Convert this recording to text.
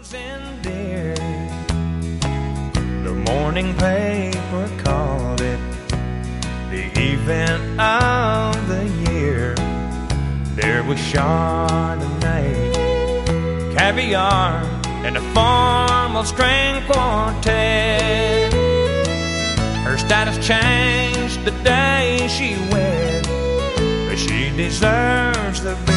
Dear, the morning paper called it the event of the year. There was Chardonnay, caviar, and a formal string quartet. Her status changed the day she wed, but she deserves the best.